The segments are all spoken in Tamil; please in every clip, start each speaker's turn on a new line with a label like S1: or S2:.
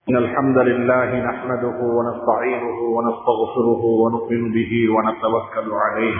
S1: إن الحمد لله نحمده ونستعينه ونستغفره ونؤمن به ونتوكل عليه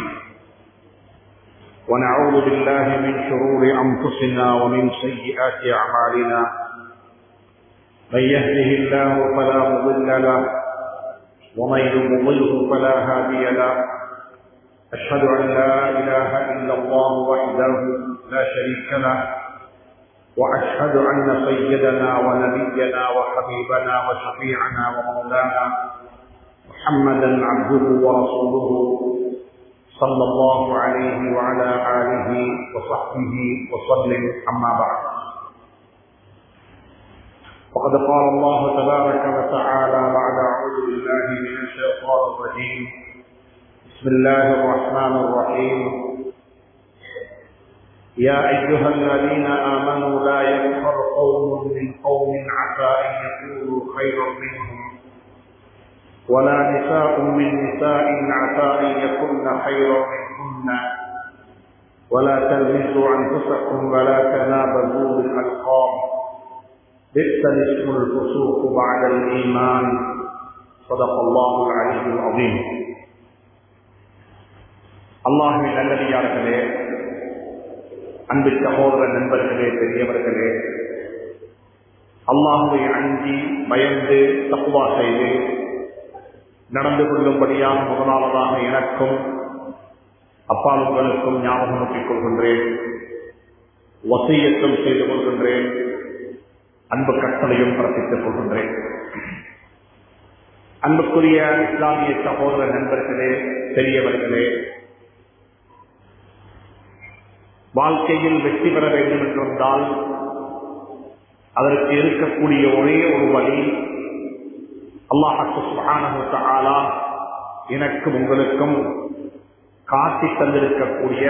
S1: ونعوذ بالله من شرور أنفسنا ومن سيئات أعمالنا من يهده الله فلا مضل له ومن يضلله فلا هادي له أشهد أن لا إله إلا الله وحده لا شريك له وأشهد أن سيدنا ونبينا وحبيبنا وشفيعنا ومولانا محمدا عبده ورسوله صلى الله عليه وعلى آله وصحبه وسلم أما بعد وقد قال الله تبارك وتعالى بعد أعوذ بالله من الشيطان الرجيم بسم الله الرحمن الرحيم يا أيها الذين آمنوا لا يسخر قوم من قوم عسى أن يكونوا خيرا منهم ولا نساء من نساء عسى أن يكن خيرا منهن ولا تلمزوا أنفسكم ولا تنابزوا بالألقاب بئس الاسم الفسوق بعد الإيمان صدق الله العلي العظيم. அல்லாஹ்வின் நல்லடியார்களே, அன்பு சகோதர நண்பர்களே, பெரியவர்களே, அல்லாஹ்வை அஞ்சி பயந்து தக்வா செய்து நடந்து கொள்ளும்படியாக முதலாவதாக எனக்கும் அப்பால் உங்களுக்கும் ஞாபகமூட்டிக் கொள்கின்றேன், வசியத்தும் செய்து கொள்கின்றேன், அன்பு கட்டளையும் பிறப்பித்துக் கொள்கின்றேன். அன்புக்குரிய இஸ்லாமிய சகோதர நண்பர்களே, பெரியவர்களே, வாழ்க்கையில் வெற்றி பெற வேண்டும் என்றிருந்தால் அதற்கு இருக்கக்கூடிய ஒரே ஒரு வழி அல்லாஹ் சுப்ஹானஹு வ தஆலா எனக்கும் உங்களுக்கும் காட்டி தந்திருக்கக்கூடிய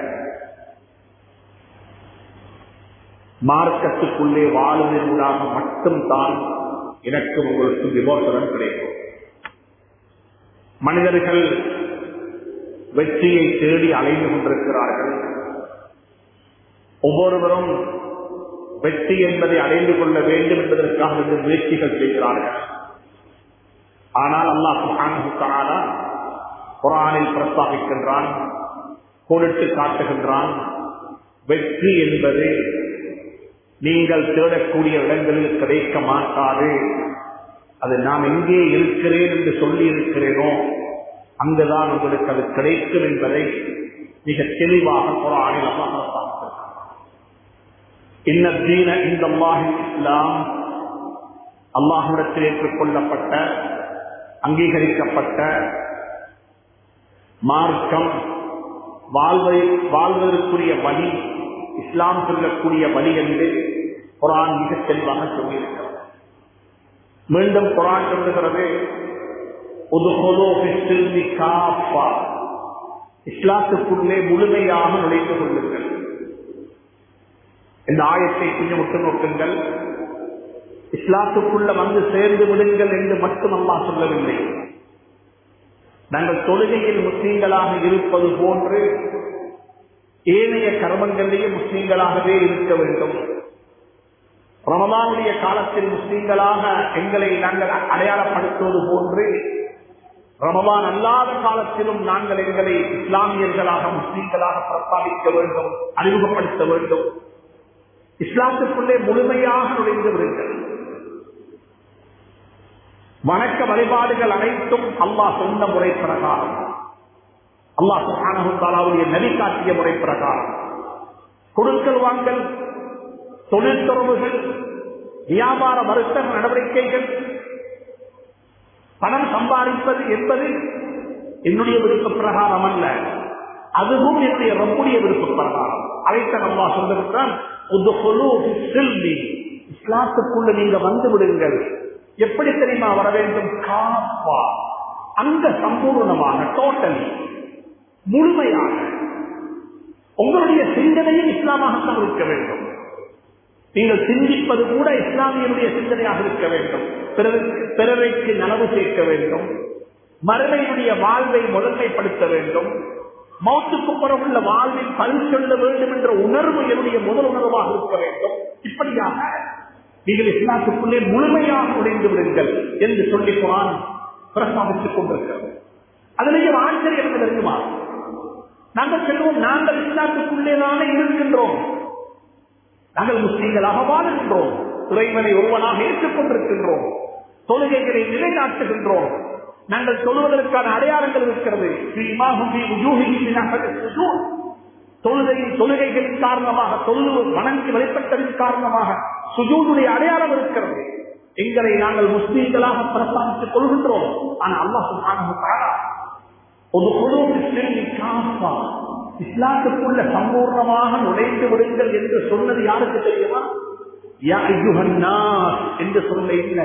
S1: மார்க்கத்துக்குள்ளே வாழுவதற்காக மட்டும்தான் எனக்கும் உங்களுக்கும் விமோசனம் கிடைக்கும். மனிதர்கள் வெற்றியை தேடி அலைந்து கொண்டிருக்கிறார்கள். ஒவ்வொருவரும் வெற்றி என்பதை அடைந்து கொள்ள வேண்டும் என்பதற்காக முயற்சிகள் செய்கிறார்கள். ஆனால் அல்லாஹ் சுப்ஹானஹு வ தஆலா குர்ஆனில் பிரஸ்தாபிக்கின்றான், கோடிட்டு காட்டுகின்றான், வெற்றி என்பது நீங்கள் தேடக்கூடிய இடங்களில் கிடைக்க மாட்டாது. அது நான் எங்கே இருக்கிறேன் என்று சொல்லி இருக்கிறேனோ அங்குதான் உங்களுக்கு அது கிடைக்கும் என்பதை மிக தெளிவாக குர்ஆனில் அல்லாஹ் பிரஸ்தாபிக்கின்றான். இன்ன தீன இன்தல்லாஹில் இஸ்லாம், அல்லாஹ்விடத்தில் ஏற்றுக்கொள்ளப்பட்ட அங்கீகரிக்கப்பட்ட மார்க்கம், வாழ்வதற்குரிய வழி, இஸ்லாம் சொல்லக்கூடிய வழி என்று குர்ஆன் மிக தெளிவாக சொல்லியிருக்கிறது. மீண்டும் குர்ஆன் சொல்லுகிறது, உதுஹுலூ ஃபிஸ்ஸில்மி காஃபா, இஸ்லாத்துக்குள்ளே முழுமையாக நுழைந்து கொள்ளுங்கள். இந்த ஆயத்தை கொஞ்சம் விட்டு நோக்குங்கள். இஸ்லாத்துக்குள்ள வந்து சேர்ந்து விடுங்கள் என்று மட்டும் அல்லாஹ் சொல்லவில்லை. நாங்கள் தொழுகையில் முஸ்லீம்களாக இருப்பது போன்று ஏனைய கர்மங்களிலேயே முஸ்லீம்களாகவே இருக்க வேண்டும். ரமலானுடைய காலத்தில் முஸ்லீம்களாக எங்களை நாங்கள் அடையாளப்படுத்துவது போன்று ரமலான் அல்லாத காலத்திலும் நாங்கள் எங்களை இஸ்லாமியர்களாக முஸ்லீம்களாக பிரஸ்தாபிக்க வேண்டும், அறிமுகப்படுத்த வேண்டும். இஸ்லாத்துக்குள்ளே முழுமையாக நுழைந்து விடுங்கள். வணக்க வழிபாடுகள் அனைத்தும் அல்லாஹ் சொன்ன முறை பிரகாரம், அல்லாஹ் சுப்ஹானஹு வ தஆலாவுடைய நபி காட்டிய முறை பிரகாரம், கொடுக்கல் வாங்கல், தொழில் தொடர்புகள், வியாபார வர்த்தக நடவடிக்கைகள், பணம் சம்பாதிப்பது என்பது என்னுடைய விருப்ப பிரகாரம் அல்ல, அதுவும் என்னுடைய ரப்புடைய விருப்ப பிரகாரம். அதைத்தான் அல்லாஹ் சொல்லுகிறான், இஸ்லாத்துக்குள்ள நீங்க வந்து விடுங்கள். எப்படி தெரியுமா வர வேண்டும்? காஃபா, அங்க சம்பூர்ணமாக, டோட்டலி, முழுமையாக உங்களுடைய சிந்தனையும் இஸ்லாமாகத்தான் இருக்க வேண்டும். நீங்கள் சிந்திப்பது கூட இஸ்லாமியனுடைய சிந்தனையாக இருக்க வேண்டும். பிறருக்கு நனவு சேர்க்க வேண்டும், மறுமையுடைய வாழ்வை முதன்மைப்படுத்த வேண்டும், மௌத்துக்கு புறமுள்ள வாழ்வில் பல் சொல்ல வேண்டும் என்ற உணர்வு என்னுடைய முதல் உணர்வாக இருக்க வேண்டும். இப்படியாக நீங்கள் இஸ்லாத்துக்குள்ளே முழுமையாக நுழைந்து விடுங்கள். என்று சொல்லி குர்ஆன் பிரஸ்தாபித்துக் கொண்டிருக்கிறது. அதிலேயே ஆச்சரியம் இருக்குமா? நாங்கள் சொல்லுவோம், நாங்கள் இஸ்லாத்துக்குள்ளேதானே இருக்கின்றோம், நாங்கள் முஸ்லீம்களாக வாழுகின்றோம், இறைவனை ஒருவனாக ஏற்றுக்கொண்டிருக்கின்றோம், தொழுகைகளை நிலைநாட்டுகின்றோம், நாங்கள் சொல்வதற்கான அடையாளங்கள் இருக்கிறது. தொழுகைகளின் காரணமாக, தொழுது வணங்கி வழிபட்டதின் காரணமாக சுஜூதுடைய அடையாளம் இருக்கிறது. எங்களை நாங்கள் முஸ்லீம்களாக பிரஸ்தாபித்துக் கொள்கின்றோம். ஆனால் அல்லாஹ் சுப்ஹானஹு வ தஆலா ஒரு இஸ்லாத்துக்குள்ள சம்பூர்ணமாக நுழைந்து விடுங்கள் என்று சொன்னது யாருக்கு தெரியுமா? யா அய்யுஹன் நாஸ் என்று சொல்ல இல்லை,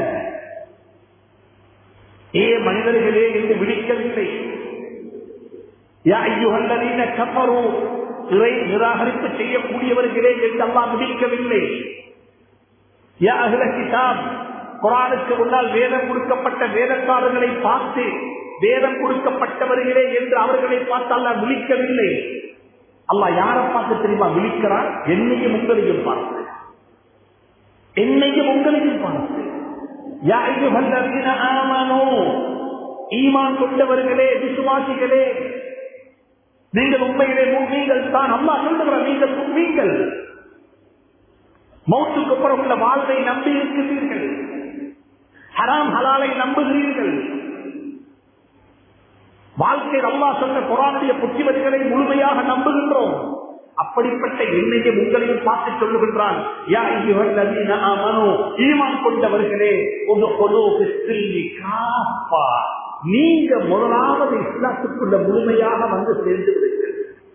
S1: ஏ மனிதர்களே என்று விழிக்கவில்லை. யா அய்யுஹல்லதீன கஃபரு, இறை நிராகரிப்பு செய்யக்கூடியவர்களே என்று அல்லாஹ் விழிக்கவில்லை. யா அஹ்லல் கிதாப், குர்ஆனுக்கு முன்னால் வேதம் கொடுக்கப்பட்ட வேதக்காரர்களை பார்த்து வேதம் கொடுக்கப்பட்டவர்களே என்று அவர்களை பார்த்து அல்லாஹ் விழிக்கவில்லை. அல்லாஹ் யாரை பார்த்து தெரியுமா விழிக்கிறான்? என்னையும் உங்களையும் பார்த்து, என்னையும் உங்களையும் பார்த்து. யா அய்யுஹல்லதீன ஆமனூ, ஈமான் கொண்டவர்களே, விசுவாசிகளே, நீங்கள் உண்மையிலே முஃமின்கள் தான். அல்லாஹ் சொல்லுகிறார், நீங்கள் முஃமின்கள், மௌத்துக்கு அப்புறம் உள்ள வாழ்வை நம்பி இருக்கிறீர்கள், ஹராம் ஹலாலை நம்புகிறீர்கள், வாழ்க்கையில் அல்லாஹ் சொன்ன குர்ஆனுடைய புத்திமதிகளை முழுமையாக நம்புகின்றோம். அப்படிப்பட்ட என்னையும் உங்களையும் பார்த்து சொல்லுகின்றான், யா அய்யுஹல்லதீன ஆமனூ, ஈமான் கொண்டவர்களே, உதுகுலூ ஃபிஸ்ஸில்மி காஃபா, நீங்க முதலாவது இஸ்லாத்துக்குள்ள முழுமையாக வந்து சேர்ந்து விடுங்கள்.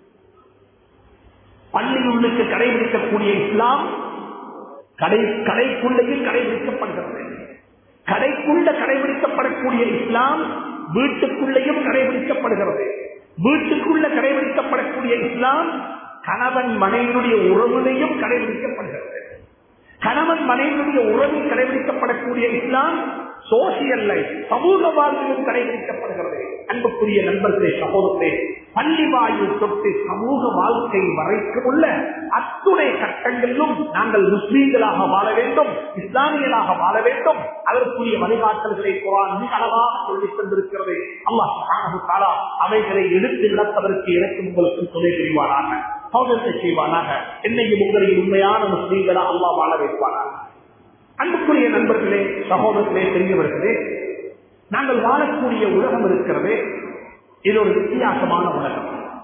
S1: பள்ளியுள்ளுக்கு கடைபிடிக்கக்கூடிய இஸ்லாம் கடைக்குள்ளையும் கடைபிடிக்கப்படுகிறது. கடைக்குள்ள கடைபிடிக்கப்படக்கூடிய இஸ்லாம் வீட்டுக்குள்ளேயும் கடைபிடிக்கப்படுகிறது. வீட்டுக்குள்ள கடைபிடிக்கப்படக்கூடிய இஸ்லாம் கணவன் மனைவியுடைய உறவிலையும் கடைபிடிக்கப்படுகிறது. கணவன் மனைவியுடைய உறவில் கடைபிடிக்கப்படக்கூடிய இஸ்லாம் சோசியல் லைஃப், சமூக வாழ்விலும் கடைபிடிக்கப்படுகிறது. அன்புக்குரிய நண்பர்களே, சகோதரர்களே, பள்ளி வாயில் தொட்டு சமூக வாழ்க்கை வரைக்கும் உள்ள அத்துணை கட்டங்களிலும் நாங்கள் முஸ்லீம்களாக வாழ வேண்டும், இஸ்லாமியர்களாக வாழ வேண்டும். அதற்குரிய வழிகாட்டல்களை குர்ஆன் மிக அழகாக சொல்லித் தந்திருக்கிறது. அல்லாஹ் சுப்ஹானஹு வ தஆலா அவைகளை எடுத்து நடப்பதற்கு எனக்கு உங்களுக்கு துணை புரிவானாக, சௌகத்தை செய்வானாக. என்னையும் உங்களையும் உண்மையான முஸ்லீம்களா அல்லாஹ் வாழ வைப்பானாக. அன்புக்குரிய நண்பர்களே, சகோதரர்களே, பெரியவர்களே, நாங்கள் வாழக்கூடிய உலகம் இருக்கிறது, இது ஒரு வித்தியாசமான உலகம்.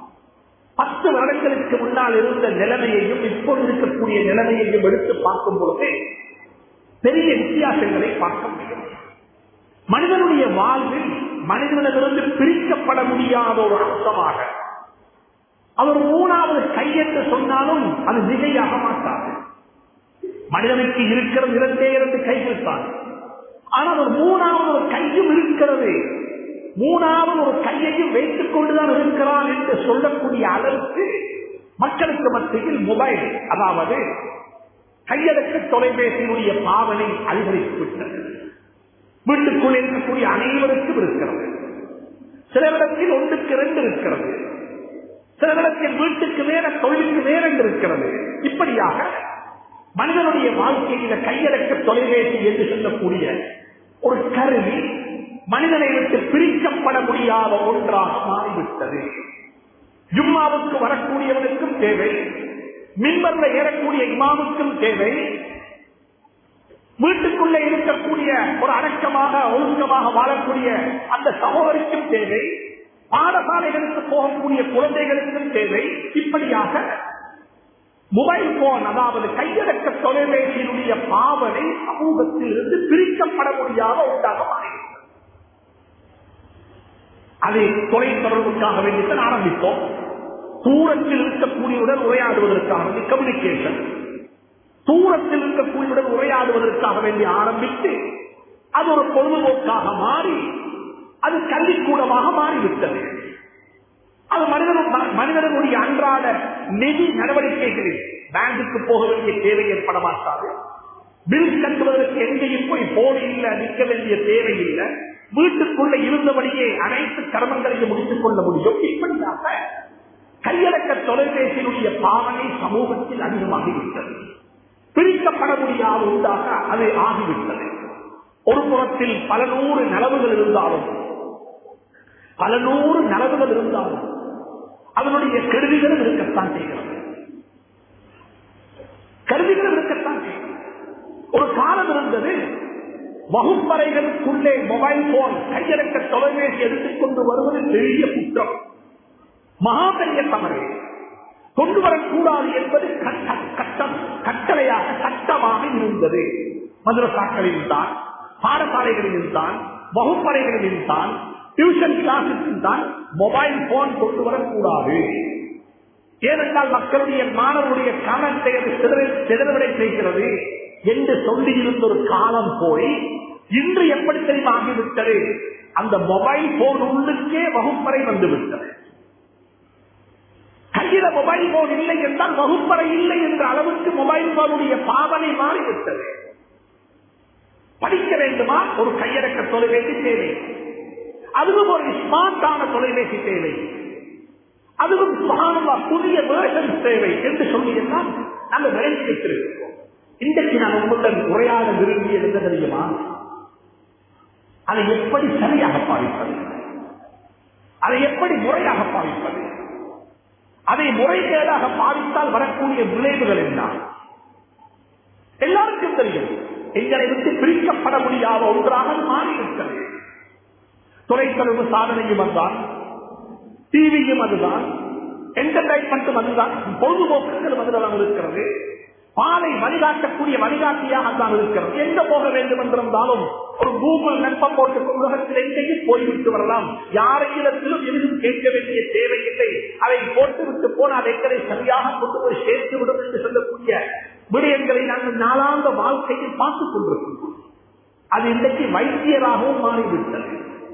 S1: 10 வருடங்களுக்கு முன்னால் இருந்த நிலைமையையும் இப்போது இருக்கக்கூடிய நிலைமையையும் எடுத்து பார்க்கும் பொழுது பெரிய வித்தியாசங்களை பார்க்க முடியும். மனிதனுடைய வாழ்வில் மனிதனிடமிருந்து பிரிக்கப்பட முடியாத ஒரு அம்சமாக அவர் 3வது கை என்று சொன்னாலும் அது மிகையாக மாட்டாது. மனிதனுக்கு இருக்கிற 2 கைகள் தான், ஆனால் ஒரு 3வது ஒரு கையும் இருக்கிறது. 3வது ஒரு கையையும் வைத்துக் கொண்டுதான் இருக்கிறான் என்று சொல்லக்கூடிய அளவுக்கு மக்களுக்கு மத்தியில் மொபைல், அதாவது கையடக்க தொலைபேசியினுடைய பாவனை அதிகரித்துவிட்டது. வீட்டுக்குள் இருக்கக்கூடிய அனைவருக்கும் இருக்கிறது. சிலரிடத்தில் 1க்கு 2 இருக்கிறது, சிலரிடத்தில் வீட்டுக்கு வேற தொழிலுக்கு வேற இருக்கிறது. இப்படியாக மனிதனுடைய வாழ்க்கையில கையடக்க தொலைபேசி என்று சொல்லக்கூடிய ஒரு கருவி மனிதனை விட்டு பிரிக்கப்பட முடியாத ஒன்றாக மாறிவிட்டது. ஜும்மாவுக்கு வரக்கூடியவனுக்கும் தேவை, மின்பர்ல ஏறக்கூடிய இமாமுக்கும் தேவை, வீட்டுக்குள்ளே இருக்கக்கூடிய ஒரு அடக்கமாக ஒழுக்கமாக வாழக்கூடிய அந்த சகோதரிக்கும் தேவை, பாடசாலைகளுக்கு போகக்கூடிய குழந்தைகளுக்கும் தேவை. இப்படியாக மொபைல் போன், அதாவது கையடக்க தொலைபேசியினுடைய பாவனை சமூகத்தில் இருந்து பிரிக்கப்பட முடியாத ஒன்றாக மாறிவிட்டது. அதை தொலைத்தொடர்புக்காக வேண்டித்தான் ஆரம்பித்தோம். தூரத்தில் இருக்கக்கூடியவுடன் உரையாடுவதற்காக கம்யூனிகேஷன், தூரத்தில் இருக்கக்கூடியவுடன் உரையாடுவதற்காக வேண்டி ஆரம்பித்து அது ஒரு பொழுதுபோக்காக மாறி அது கல்விக்கூடமாக மாறிவிட்டது. அது மனிதனுடைய அன்றாட நிதி நடவடிக்கைகளில் பேங்குக்கு போக வேண்டிய தேவை ஏற்பட மாட்டாது. பில் கட்டுவதற்கு எங்கேயும் போய் போடி இல்லை, நிற்க வேண்டிய தேவை இல்லை. வீட்டுக்குள்ள இருந்தபடியே அனைத்து கர்மங்களையும் முடித்துக் கொள்ள முடியும். இப்படியாக கையடக்க தொலைபேசியினுடைய பாவனை சமூகத்தில் அதிகமாகிவிட்டது. பிரிக்கப்பட முடியாத ஒன்றாக அது ஆகிவிட்டது. ஒரு புறத்தில் பல நூறு நலவுகள் இருந்தாலும் அதனுடைய கருவிகளும் இருக்கத்தான் செய்கிறது. ஒரு காலம் இருந்தது, வகுப்பறைகளுக்குள்ளே மொபைல் போன், கையடக்க தொலைபேசி எடுத்துக்கொண்டு வருவது பெரிய குற்றம், மகா பெரிய தவறு, கொண்டு வரக்கூடாது என்பது கட்டளையாக சட்டமாக இருந்தது. மதரசாக்களில் தான், பாடசாலைகளில் தான், வகுப்பறைகளில் தான், டியூஷன் கிளாஸுக்கு தான் மொபைல் போன் கொண்டு வரக்கூடாது. ஏனென்றால் மக்களுடைய மாணவருடைய கவனத்தை அது சிதறவிடை செய்கிறது என்று சொல்லி இருந்த ஒரு காலம் போய் இன்று எப்படி தெரியுமா ஆகிவிட்டது, அந்த மொபைல் போன் உள்ளுக்கே வகுப்பறை வந்துவிட்டது. கையில மொபைல் போன் இல்லை என்றால் வகுப்பறை இல்லை என்ற அளவுக்கு மொபைல் போனுடைய பாவனை மாறிவிட்டது. படிக்க வேண்டுமா, ஒரு கையடக்க தொலைபேசி தேவை, அதுவும் ஒரு ஸ்மார்ட்டான தொலைபேசி தேவை, அதுவும் புதிய வேர்ஷன் தேவை என்று சொல்லியெல்லாம் நாங்கள் விரைந்து வைத்திருக்கிறோம். இன்றைக்கு நான் உங்களுடன் உரையாட விரும்பியது என்ன தெரியுமா, அதை எப்படி சரியாக பாவிப்பது, அதை எப்படி முறையாக பாவிப்பது, அதை முறைகேடாக பாவித்தால் வரக்கூடிய விளைவுகள் என்ன. எல்லாருக்கும் தெரியும், எங்களை விட்டு பிரிக்கப்பட முடியாத ஒன்றாக மாறிவிட்டது. தொலைத்தொடர்பு சாதனையும் அதுதான், டிவியும் அதுதான், என்டர்டைன்மெண்ட்டும் அதுதான், பொழுதுபோக்குகளும் அதுதான் இருக்கிறது. பாலை வழிகாட்டக்கூடிய வழிகாட்டியாக தான் இருக்கிறது. எங்க போக வேண்டும் என்றிருந்தாலும் ஒரு கூகுள் நட்பம் போட்டு உலகத்தில் எங்கேயும் போய்விட்டு வரலாம். யாரையிடத்திலும் எதுவும் கேட்க வேண்டிய தேவையில்லை. அதை போட்டுவிட்டு போனால் எங்களை சரியாக கொண்டு போய் சேர்த்து விடும் என்று சொல்லக்கூடிய விடயங்களை நாங்கள் நாளாந்த வாழ்க்கையில் பார்த்துக் கொண்டிருக்கிறோம். அது இன்றைக்கு வைத்தியராகவும் மாறிவிட்டது.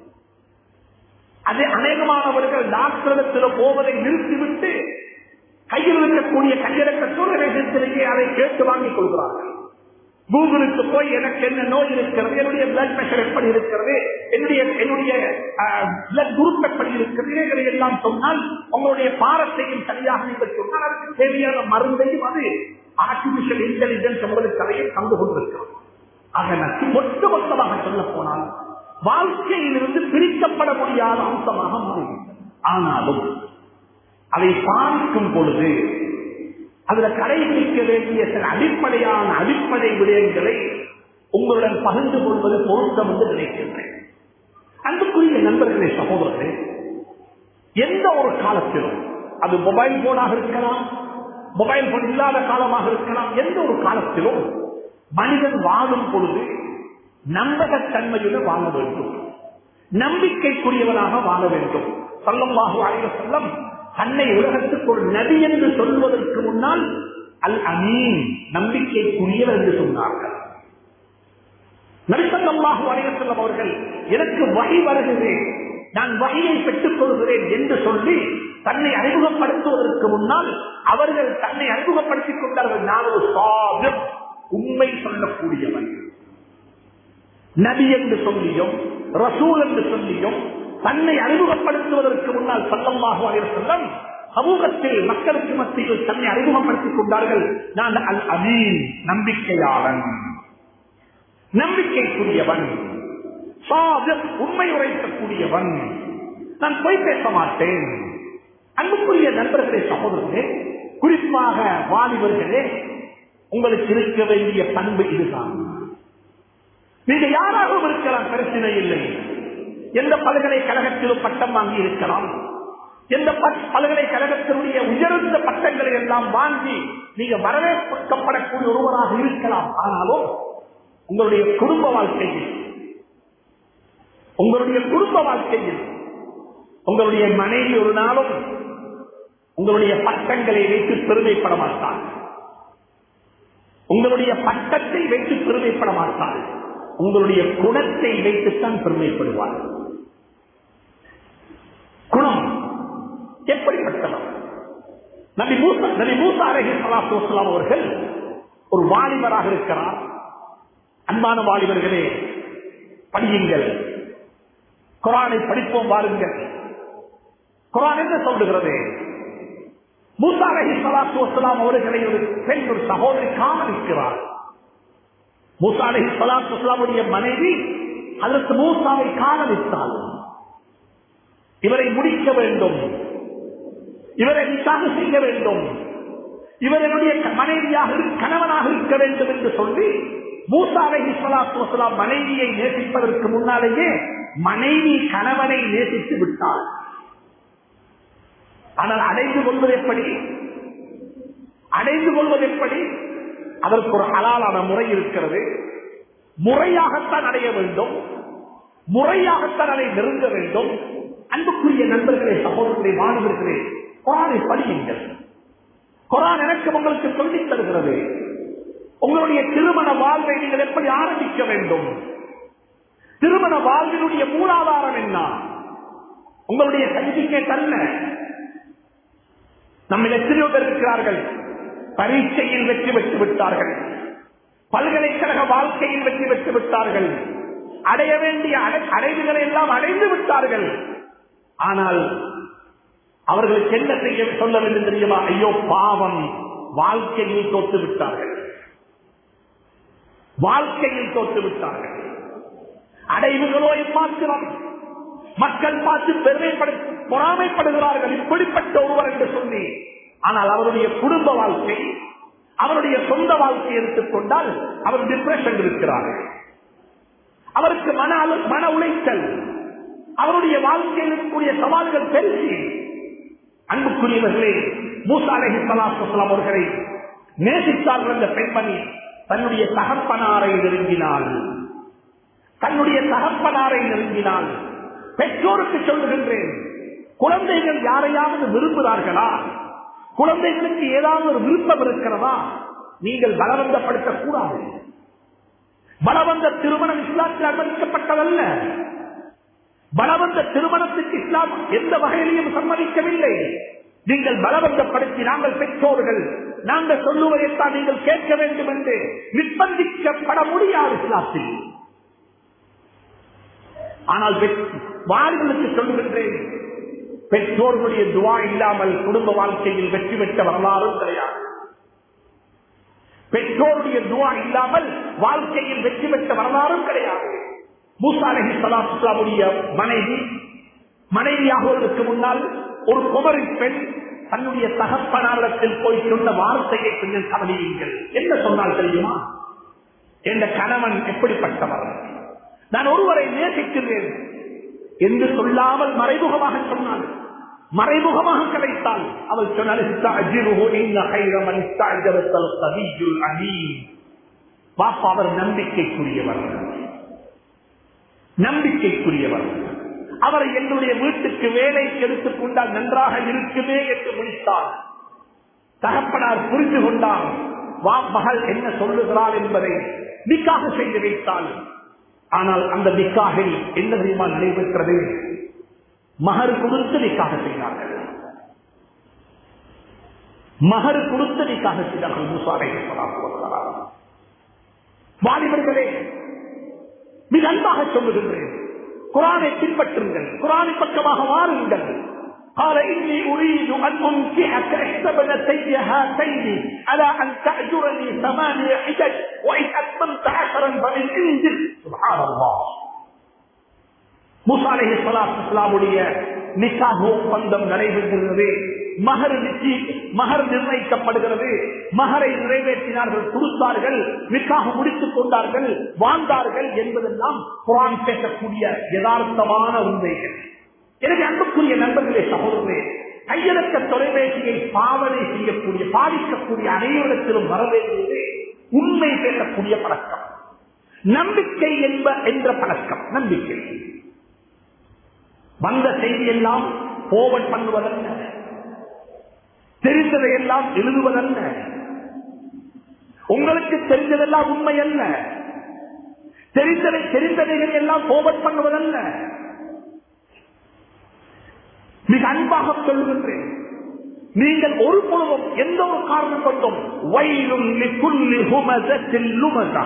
S1: அது அநேகமானவர்கள் டாக்டரிடத்தில் போவதை நிறுத்திவிட்டு கையில் இருக்கக்கூடிய கையடக்க தொலைபேசியிலேயே அதை கேட்டு வாங்கிக் கொள்கிறார்கள். கூகுளுக்கு போய் எனக்கு என்ன நோய் இருக்கிறது, என்னுடைய பிளட் பிரஷர் எப்படி இருக்கிறது, என்னுடைய பிளட் குரூப் எப்படி இருக்கிறது, இவைகளை எல்லாம் சொன்னால் உங்களுடைய பாரத்தையும் சரியாக நீங்கள் சொன்னால் அதுக்கு தேவையான மருந்தையும் அது ஆர்டிபிஷியல் இன்டெலிஜென்ஸ் உங்களுக்கு அதையும் தந்து கொண்டிருக்கிறது. ஆக ஒட்டுமொத்தமாக சொல்ல போனால் வாழ்க்கையிலிருந்து பிரிக்கப்பட முடியாத அம்சமாக மாறிவிட்டது. ஆனாலும் அதை பாதிக்கும் பொழுது அதுல கடைபிடிக்க வேண்டிய சில அடிப்படை விடயங்களை உங்களுடன் பகிர்ந்து கொள்வது பொருத்தம் என்று நினைக்கின்றேன். அன்புக்குரிய நண்பர்களே, சகோதரர்களே, எந்த ஒரு காலத்திலும் அது மொபைல் போனாக இருக்கலாம், மொபைல் போன் இல்லாத காலமாக இருக்கலாம், எந்த ஒரு காலத்திலும் மனிதன் வாழும் பொழுது நம்பகத்தன்மையுடன் வாழ வேண்டும், நம்பிக்கைக்குரியவனாக வாழ வேண்டும். ஸல்லல்லாஹு அலைஹி வஸல்லம் தன்னை உலகத்துக்கு ஒரு நபி என்று சொல்வதற்கு முன்னால் அல் அமீன், நம்பிக்கைக்குரியவர் என்று சொன்னார்கள். நபி ஸல்லல்லாஹு அலைஹி வஸல்லம் அவர்கள் எனக்கு வஹி வருகிறேன், நான் வஹியை பெற்றுக் கொள்கிறேன் என்று சொல்லி தன்னை அறிமுகப்படுத்துவதற்கு முன்னால் அவர்கள் தன்னை அறிமுகப்படுத்திக் கொண்டார்கள். நான் ஒரு சாதிக், உண்மை சொல்லக்கூடியவன். நபி என்று சொல்லியும் ரசூல் என்று சொல்லியும் தன்னை அறிமுகப்படுத்துவதற்கு முன்னால் ஸல்லல்லாஹு அலைஹி வஸல்லம் சமூகத்தில் மக்களுக்கு மத்தியில் தன்னை அறிமுகப்படுத்திக் கொண்டார்கள். நான் அல் அமீன், நம்பிக்கையாளன், நம்பிக்கைக்குரியவன், சாதிக், உண்மை உரைக்கக்கூடியவன், நான் பொய் பேச மாட்டேன். அன்புக்குரிய நண்பர்களே, சகோதரர்களே, குறிப்பாக வாலிபர்களே, உங்களுக்கு இருக்க வேண்டிய பண்பு இதுதான். நீங்க யாராகவும் இருக்கலாம், பிரச்சனை இல்லை. எந்த பல்கலைக்கழகத்திலும் பட்டம் வாங்கி இருக்கலாம், எந்த பல்கலைக்கழகத்தினுடைய உயர்ந்த பட்டங்களை எல்லாம் வாங்கி நீங்க வரவேற்கப்படக்கூடிய ஒருவராக இருக்கலாம். ஆனாலும் உங்களுடைய குடும்ப வாழ்க்கையில் உங்களுடைய மனைவி ஒரு நாளும் உங்களுடைய பட்டங்களை வைத்து பெருமைப்பட மாட்டார், உங்களுடைய பட்டத்தை வைத்து பெருமைப்பட மாட்டார், உங்களுடைய குணத்தை வைத்துத்தான் பெருமைப்படுவார். குணம் எப்படிப்பட்டவர்? நபி மூசா அலைஹிஸ்ஸலாத்து வஸ்ஸலாம் அவர்கள் ஒரு வாலிபராக இருக்கிறார். அன்பான வாலிபர்களே, படியுங்கள், குர்ஆனை படிப்போம் வாருங்கள். குர்ஆன் என்ன சொல்லுகிறது? மூசா அலைஹிஸ்ஸலாத்து வஸ்ஸலாம் அவர்களை ஒரு பெண், ஒரு சகோதரி காதலிக்கிறார். மூசா அலைஹிஸ்ஸலாத்து வஸ்ஸலாமுடைய மனைவி ஹஜ்ரத் மூசாவை காணவிட்டாள். இவரை முடிக்க வேண்டும், இவரை நிக்காஹ் செய்ய வேண்டும், இவருடைய மனைவியாக கணவனாக இருக்க வேண்டும் என்று சொல்லி மூசா அலைஹிஸ்ஸலாத்து வஸ்ஸலாம் மனைவியை நேசிப்பதற்கு முன்னாலேயே மனைவி கணவனை நேசித்து விட்டார். ஆனால் அடைந்து கொள்வது எப்படி? அதற்கு ஒரு ஹலாலான முறை இருக்கிறது. முறையாகத்தான் அடைய வேண்டும், முறையாகத்தான் அதை நெருங்க வேண்டும். அன்புக்குரிய நண்பர்களே, சகோதரர்களே, மாணவர்களே, குர்ஆனை படியுங்கள். குர்ஆன் எனக்கு உங்களுக்கு சொல்லித் தருகிறது. உங்களுடைய திருமண வாழ்வை நீங்கள் எப்படி ஆரம்பிக்க வேண்டும், திருமண வாழ்வினுடைய மூலாதாரம் என்ன, உங்களுடைய சர்டிபிகேட் அல்ல. நம்ம எத்தனையோ பேர் இருக்கிறார்கள், பரீட்சையில் வெற்றி பெற்று விட்டார்கள், பல்கலைக்கழக வாழ்க்கையில் வெற்றி பெற்று விட்டார்கள், அடைய வேண்டிய அடைவுகளை எல்லாம் அடைந்து விட்டார்கள். ஆனால் அவர்களுக்கு என்ன செய்ய சொல்ல வேண்டும் தெரியுமா? ஐயோ பாவம், வாழ்க்கையில் தோற்று விட்டார்கள், வாழ்க்கையில் தோற்று விட்டார்கள். அடைவுகளோ எம்மாத்திரம், மக்கள் பார்த்து பொறாமைப்படுகிறார்கள் இப்படிப்பட்ட ஒருவர் என்று சொல்லி. ஆனால் அவருடைய குடும்ப வாழ்க்கை, அவருடைய சொந்த வாழ்க்கை எடுத்துக்கொண்டால் அவர் டிப்ரெஷன் இருக்கிறார், அவருக்கு மன உளைச்சல், அவருடைய வாழ்க்கையில் இருக்கக்கூடிய சவால்கள் பெருசி. அன்புக்குரியவர்களே, மூசா அலைஹிஸ்ஸலாத்து வஸ்ஸலாம் அவர்களை நேசித்தார்கள். அந்த பெண்மணி தன்னுடைய தகப்பனாரை நெருங்கினாள், தன்னுடைய தகப்பனாரை நெருங்கினாள். பெற்றோருக்கு சொல்லுகின்றேன், குழந்தைகள் யாரையாவது விரும்புகிறார்களா, குழந்தைகளுக்கு ஏதாவது ஒரு விருப்பம் இருக்கிறதா, நீங்கள் பலவந்தப்படுத்தக் கூடாது. பலவந்த திருமணம் இஸ்லாத்தில் அனுமதிக்கப்பட்டதல்ல. பலவந்த திருமணத்துக்கு இஸ்லாம் எந்த வகையிலையும் சம்மதிக்கவில்லை. நீங்கள் பலவந்தப்படுத்தி நாங்கள் பெற்றோர்கள், நாங்கள் சொல்லுவதைத்தான் நீங்கள் கேட்க வேண்டும் என்று நிர்பந்திக்கப்பட முடியாது இஸ்லாத்தில். ஆனால் வாலிபர்களுக்கு சொல்லுகின்றேன், பெற்றோர்களுடைய துவா இல்லாமல் குடும்ப வாழ்க்கையில் வெற்றி பெற்ற வரலாறும் கிடையாது. பெற்றோருடைய துவா இல்லாமல் வாழ்க்கையில் வெற்றி பெற்ற வரலாறும் கிடையாது. மூசா அலைஹிஸ்ஸலாத்து வஸ்ஸலாமுடைய மனைவியாகுவதற்கு முன்னால் ஒரு குமரி பெண் தன்னுடைய தகப்பனாரிடத்தில் போய் சொன்ன வார்த்தையை கொஞ்சம் கவனியுங்கள். என்ன சொன்னால் தெரியுமா? என்ற கணவன் எப்படிப்பட்டவர், நான் ஒருவரை நேசிக்கிறேன் என்று சொல்லாமல் மறைமுகமாக சொன்னாள். மறைமுகமாக கிடைத்தால் அவள் சொன்னாள், பாப்பா அவர் நம்பிக்கைக்குரியவர், நம்பிக்கைக்குரியவர், அவரை என்னுடைய வீட்டுக்கு வேலைக்கு எடுத்துக் கொண்டால் நன்றாக இருக்குமே என்று முடித்தார். தகப்பனார் புரிந்து கொண்டார், வா மகள் என்ன சொல்லுகிறார் என்பதை நிக்காஹ் செய்து வைத்தாள். ஆனால் அந்த நிக்காஹில் என்ன தெரியுமா நடைபெற்றது? மகர் கொடுத்து நிக்காஹ் செய்தார்கள், மகர் கொடுத்து நிக்காஹ் செய்தார்கள் மூசா அலைஹிஸ்ஸலாத்து வஸ்ஸலாம். வாலிபர்களே, மிக அன்பாக சொல்லுகின்றேன், குர்ஆனை பின்பற்றுங்கள், குர்ஆனின் பக்கமாக வாருங்கள். قال إني أريد أن أنكحك إحدى ابنتي هاتين على أن تأجرني 8 حجج وإن أتممت 10 فمن عندك. سبحان الله. மூசா அலைஹிஸ்ஸலாத்து வஸ்ஸலாமுடைய நிக்காஹ் ஒப்பந்தம் நடைபெறுகிறது. மகர் நிர்ணயிக்கப்படுகிறது. மகரை நிறைவேற்றினார்கள், கொடுத்தார்கள், நிக்காஹ் முடித்துக் கொண்டார்கள், வாழ்ந்தார்கள் என்பதெல்லாம் குர்ஆன் பேசக்கூடிய யதார்த்தமான உண்மைகள். எனவே அன்புக்குரிய நண்பர்களே, சகோதரர்களே, கையெழுத்த தொலைபேசியை பாவனை செய்யக்கூடிய, பாதிக்கக்கூடிய அனைவரிடத்திலும் வரவேண்டியது உண்மை பேசக்கூடிய பழக்கம், நம்பிக்கை என்ற பழக்கம். நம்பிக்கை வந்த செய்தியெல்லாம் போவன் பண்ணுவதல்ல, தெரிந்ததையெல்லாம் எழுதுவதல்ல, உங்களுக்கு தெரிந்ததெல்லாம் உண்மை அல்ல, தெரிந்ததைகள் எல்லாம் போவன் பண்ணுவதல்ல. மிக அன்பாக சொல்லுகின்றேன், நீங்கள் ஒரு பொழுதும் எந்த ஒரு காரணம் கொண்டும் வயலும் லிக்குல்லி ஹுமஸத்தின் லுமஸா,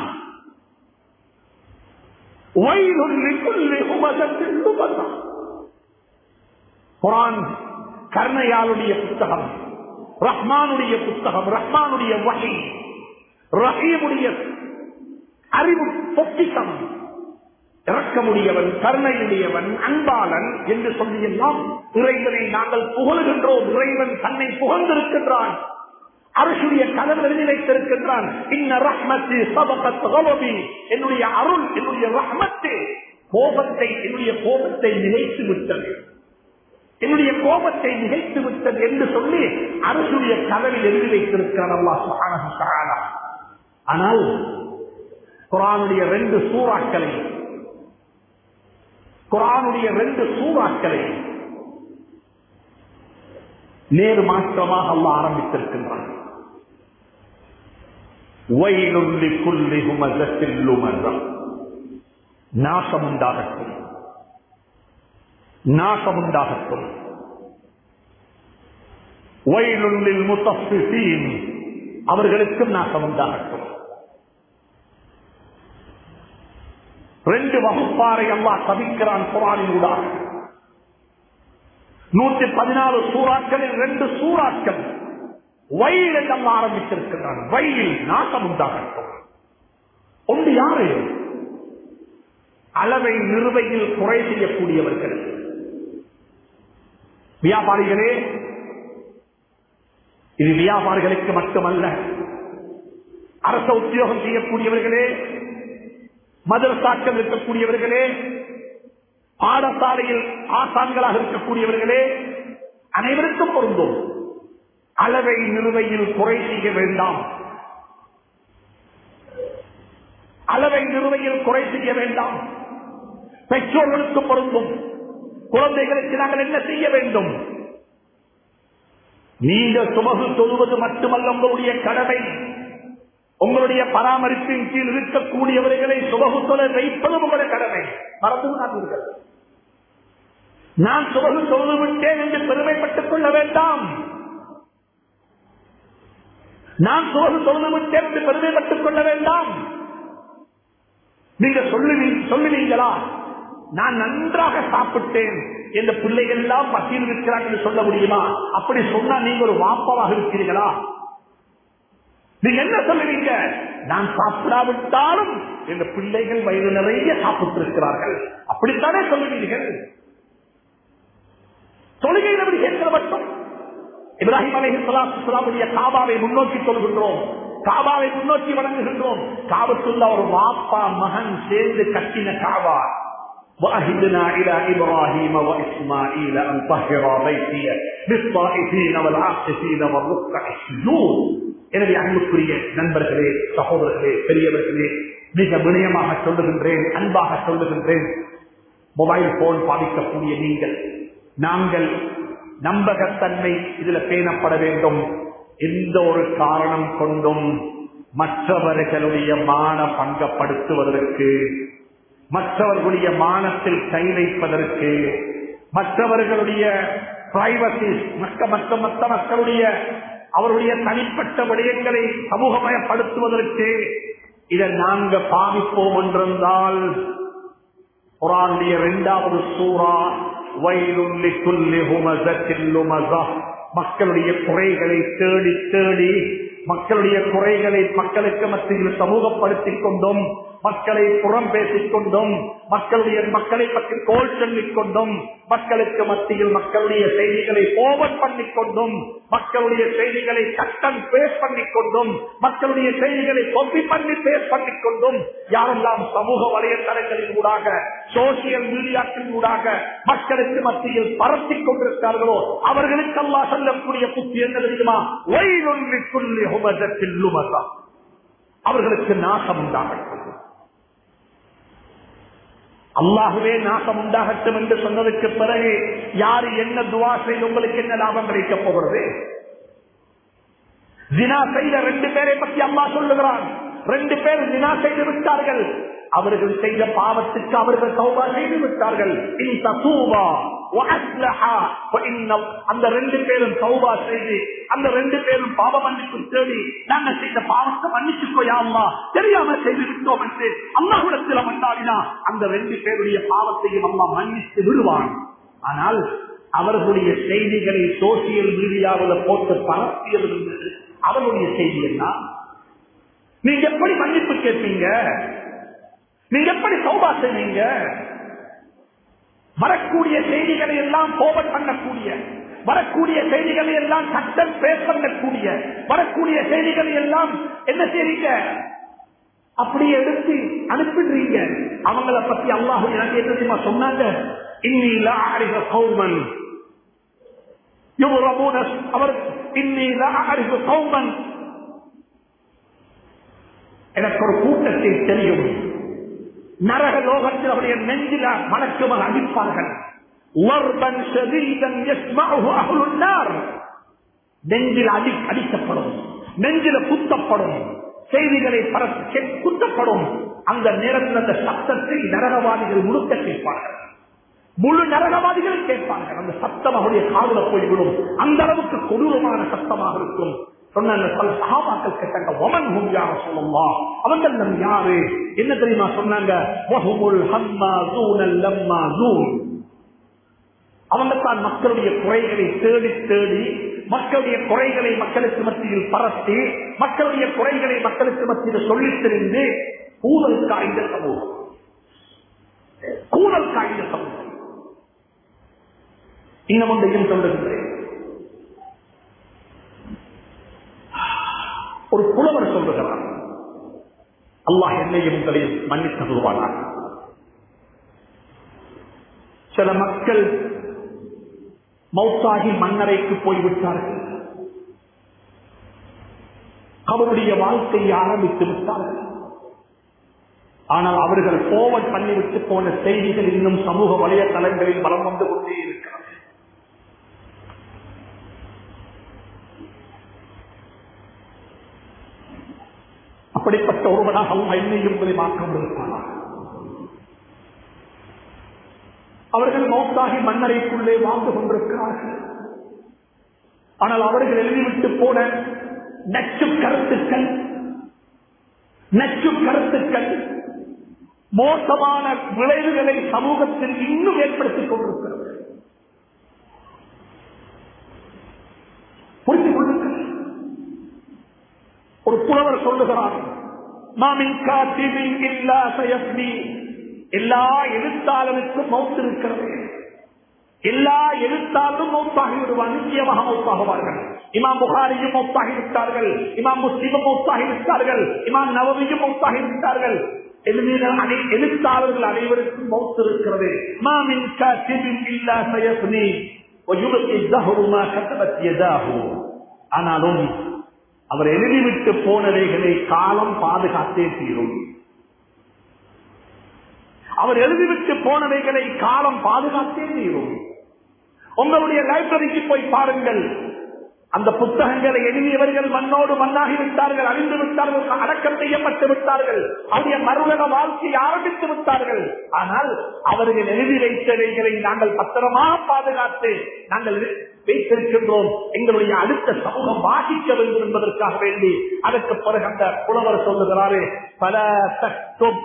S1: வயலும் லிக்குல்லி ஹுமஸத்தின் லுமஸா. குர்ஆன் கர்ணையாளுடைய புத்தகம், ரஹ்மானுடைய புத்தகம், ரஹ்மானுடைய வஹி, ரஹீமுடைய அறிவு பொக்கிஷம், இறக்கமுடையவன், கருணையுடையவன், அன்பாளன் என்று சொல்லியெல்லாம் இறைவனை நாங்கள் புகழுகின்றோம். இறைவன் தன்னை புகழ்ந்திருக்கின்றான். அரசுடைய கதவு எழுதி வைத்திருக்கின்றான். இன்ன ரஹ்மத்தி சபகத் கலபி, என்னுடைய அருள், என்னுடைய ரஹ்மத்து கோபத்தை, என்னுடைய கோபத்தை நினைத்து விட்டது, என்னுடைய கோபத்தை நினைத்து விட்டது என்று சொல்லி அரசுடைய கதவில் எழுதி வைத்திருக்கிறான் அல்லாஹ் சுப்ஹானஹு வ தஆலா. ஆனால் குர்ஆனுடைய 2 சூறாக்களை நேர் மாற்றமாக அல்லாஹ் ஆரம்பித்திருக்கின்றான். வயலுல் லிகுல்லி ஹுமஸத்தின் லுமஸா, நாசம் உண்டாகட்டும், நாசம் உண்டாகட்டும். வயலுல் லில் முத்தஃபிஃபீன், அவர்களுக்கும் நாசம் உண்டாகட்டும். 2 வகுப்பாரை அல்லாஹ் சபிக்கிறான் குர்ஆனின் ஊடாக. 114 சூறாக்களில் 2 சூறாக்கள் வயலை அல்லாஹ் ஆரம்பித்திருக்கிறான். வயலில் நாசம் உண்டாகட்டும். ஒன்று யாரு? அளவை நிறுவையில் குறை செய்யக்கூடியவர்கள், வியாபாரிகளே. இது வியாபாரிகளுக்கு மட்டுமல்ல, அரச உத்தியோகம் செய்யக்கூடியவர்களே, மதரசாக்கள் இருக்கக்கூடியவர்களே, பாடசாலையில் ஆசான்களாக இருக்கக்கூடியவர்களே, அனைவருக்கும் பொருந்தும். அளவை நிறுவையில் குறை செய்ய வேண்டாம். அளவை நிறுவையில் குறை செய்ய வேண்டாம். பெற்றோர்களுக்கு பொருந்தும். குழந்தைகளுக்கு நாங்கள் என்ன செய்ய வேண்டும்? நீங்கள் சுமகு சொல்வது மட்டுமல்ல உங்களுடைய கடமை. உங்களுடைய பராமரிப்பின் கீழ் இருக்கக்கூடியவர்களை சுபகு சொல்ல வைப்பதும் உங்களுடைய கடமை. மறந்துவிடாதீர்கள். நான் சுபகு சொல்ல விட்டேன் என்று பெருமைப்பட்டுக் கொள்ள வேண்டாம். நான் சுபகு சொல்ல விட்டேன் என்று பெருமைப்பட்டுக் கொள்ள வேண்டாம். நீங்க சொல்லுவீங்களா, நான் நன்றாக சாப்பிட்டேன், என்ற பிள்ளைகள் எல்லாம் பசியில் இருக்கிறார்கள் என்று சொல்ல முடியுமா? அப்படி சொன்னா நீங்க ஒரு வாப்பாவாக இருக்கிறீர்களா? நீங்க என்ன சொல்லுவீங்க? நான் சாப்பிடாவிட்டாலும் இந்த பிள்ளைகள் வயது நிறைய சாப்பிட்டு இருக்கிறார்கள், அப்படித்தானே சொல்லுவீர்கள். தொழுகையில் அப்படி கேட்கிற மட்டும் இப்ராஹிம் அலைஹிஸ்ஸலாமுடைய காபாவை முன்னோக்கி சொல்கின்றோம், காபாவை முன்னோக்கி வணங்குகின்றோம். காபத்துள்ள ஒரு வாப்பா மகன் சேர்ந்து கட்டின காபா. وَأَهِدْنَا إِلَى إِبْرَاهِيمَ وَإِسْمَاعِيلَ أَنْ طَهِّرَا بَيْتِيَ لِلطَّائِفِينَ وَالْعَاكِفِينَ وَالرُّكَّعِ السُّجُودِ. எனவே அன்புக்குரிய நண்பர்களே, சகோதரர்களே, பெரியவர்களே, மிக வினயமாக சொல்லுகின்றேன், அன்பாக சொல்லுகின்றேன். மொபைல் போன் பாதிக்கக்கூடிய நீங்கள், நாங்கள் நம்பகத்தன்மை இதில் பேணப்பட வேண்டும். எந்த ஒரு காரணம் கொண்டும் மற்றவர்களுடைய மான பங்கப்படுத்துவதற்கு, மற்றவர்களுடைய மானத்தில் கை வைப்பதற்கு, மற்றவர்களுடைய பிரைவசி, மற்ற மக்களுடைய அவருடைய தனிப்பட்ட விடயங்களை சமூகமயப்படுத்துவதற்கு இதை நாங்கள் பாவிப்போம் என்றிருந்தால், குர்ஆனுடைய 2வது சூரா வயலுல் லிகுல்லி ஹுமஸத்தின் லுமஸா, மக்களுடைய குறைகளை தேடி தேடி, மக்களுடைய குறைகளை மக்களுக்கு மத்தியில் சமூகப்படுத்திக் கொண்டும், மக்களை புறம் பேசிக் கொண்டும், மக்களை பற்றி கோல் சொல்லிக் கொண்டும், மக்களுக்கு மத்தியில் மக்களுடைய செய்திகளை ஓவர் பண்ணிக் கொண்டும், மக்களுடைய செய்திகளை கட்டம் பேஸ் பண்ணிக் கொண்டும், மக்களுடைய செய்திகளை கொப்பி பண்ணி பேஸ் பண்ணிக் கொண்டும், யாரெல்லாம் சமூக வலைத்தளங்களின் ஊடாக, சோசியல் மீடியாக்களின் ஊடாக மக்களுக்கு மத்தியில் பரப்பிக் கொண்டிருக்கிறார்களோ அவர்களுக்கு அல்லாஹ் சொல்லக்கூடிய புத்தி என்ன தெரியுமா? வயலுல் லிகுல்லி ஹுமஸத்தின் லுமஸா, அவர்களுக்கு நாசம் உண்டாகட்டும். அல்லாஹுவே நாசம் உண்டாகட்டும் என்று சொன்னதுக்கு பிறகு யாரு என்ன துவா செய்து உங்களுக்கு என்ன லாபம் கிடைக்க போகிறது? ஜினா செய்த 2 பேரை பற்றி அல்லாஹ் சொல்லுகிறான். 2 பேர் ஜினா செய்து விட்டார்கள். அவர்கள் செய்த பாவத்துக்கு அவர்கள் தௌபா செய்து விட்டார்கள். அந்த 2 பேரும் தௌபா செய்து, அந்த 2 பேரும் பாவ மன்னிப்பு தேடி, நாங்கள் செய்த பாவத்தை மன்னிச்சுக்கோ யா அல்லாஹ், தெரியாம செய்து விட்டோம் என்று அல்லாஹ்விடத்தில் மன்றாடினா அந்த 2 பேருடைய பாவத்தையும் அல்லாஹ் மன்னித்து விடுவான். ஆனால் அவர்களுடைய செய்திகளை சோசியல் மீடியாவில் போட்டு பரப்பியது அவர்களுடைய செய்தி என்ன? நீங்க எப்படி மன்னிப்பு கேட்பீங்க? நீங்க எப்படி தௌபா செய்வீங்க? வரக்கூடிய செய்திகளை எல்லாம் போவட் பண்ணக்கூடிய, வரக்கூடிய செய்திகளை எல்லாம் சட்டம் பேஸ் பண்ணக்கூடிய, வரக்கூடிய செய்திகளை எல்லாம் என்ன செய்றீங்க? அப்படி எடுத்து அனுப்பிடுறீங்க. அவங்கள பத்தி அல்லாஹ் எனக்கு என்ன தெரியுமா சொன்னாங்க? இன்னி லா அரிஃபு கௌமன் யுரபூன, அவர் இன்னி லா அரிஃபு கௌமன், எனக்கு ஒரு கூட்டத்தை தெரியும், நரக லோகத்தில் அவருடைய நெஞ்சில மலக்குகள் அடிப்பார்கள். நெஞ்சில் அடிக்கப்படும், நெஞ்சில குத்தப்படும், செய்திகளை குத்தப்படும். அந்த நேரத்தில் அந்த சத்தத்தை நரகவாதிகள் முழுக்க கேட்பார்கள், முழு நரகவாதிகள் கேட்பார்கள். அந்த சத்தம் அவருடைய காதுல போய் விடும். அந்த அளவுக்கு கொடூரமான சத்தமாக இருக்கும். அவர்கள் யாரு என்ன தெரியுமா சொன்னாங்க? அவங்க தான் மக்களுடைய குறைகளை தேடி தேடி, மக்களுடைய குறைகளை மக்களுக்கு மத்தியில் பரத்தி, மக்களுடைய குறைகளை மக்களுக்கு மத்தியில் சொல்லித் தெரிந்து கூதல் காய்ந்த சமூகம், கூதல் காய்ந்த சமூகம். இன்னும் ஒன்றையும் சொல்லுகின்றேன். ஒரு புலவர் சொல்லுகிறார், அல்லாஹ் என்னையும் உங்களையும் மன்னித்து சொல்வானார். சில மக்கள் மௌத்தாகி மண்ணறைக்கு போய்விட்டார்கள், அவருடைய வாழ்க்கையை ஆரம்பித்து விட்டார்கள். ஆனால் அவர்கள் போவட் பண்ணிவிட்டு போன செய்திகள் இன்னும் சமூக வலைதளங்களில் வலம் வந்து கொண்டே இருக்கிறார்கள். அப்படிப்பட்ட ஒருவனாக அல்லாஹ் என்னையும் உங்களை மாற்றம் இருப்பானார். அவர்கள் மௌத்தாகி மண்ணறைக்குள்ளே வாழ்ந்து கொண்டிருக்கிறார்கள். ஆனால் அவர்கள் எழுதிவிட்டு போன நச்சு கருத்துக்கள் மோசமான விளைவுகளை சமூகத்தில் இன்னும் ஏற்படுத்திக் கொண்டிருக்கிறது. புரிந்து கொள்ளுங்கள். ஒரு புலவர் சொல்லுகிறார், எல்லா எழுத்தாளருக்கும் மௌத் இருக்கிறது, எல்லா எழுத்தாளரும் மௌத்தாகி விடுவார், நிச்சயமாக மௌத்தாகுவார்கள். இமாம் புகாரியும் மௌத்தாகி விட்டார்கள், இமாம் முஸ்லிமும் மௌத்தாகி விட்டார்கள், இமாம் நவவியும் மௌத்தாகி விட்டார்கள். எழுத்தாளர்கள் அனைவருக்கும் மௌத் இருக்கிறது. ஆனாலும் அவர் எழுதிவிட்டு போனவைகளை காலம் பாதுகாத்தே தீரும். அவர் எழுதிவிட்டு போனவைகளை காலம் பாதுகாத்தே தீரும். உங்களுடைய லைப்ரரிக்கு போய் பாருங்கள். அந்த புத்தகங்களை எழுதியவர்கள் மண்ணோடு மண்ணாகிவிட்டார்கள், அழிந்து விட்டார்கள், அடக்கம் செய்யப்பட்டு விட்டார்கள், அவருடைய மறுவக வாழ்க்கையை ஆரம்பித்து விட்டார்கள். ஆனால் அவர்கள் எழுதி வைத்தவைகளை நாங்கள் பத்திரமா பாதுகாத்து நாங்கள் வைத்திருக்கின்றோம். எங்களுடைய அடுத்த சமூகம் வாசிக்க வேண்டும் என்பதற்காக வேண்டி. அதற்கு பிறகு அந்த புலவர் சொல்லுகிறாரு, பல தத்துவம்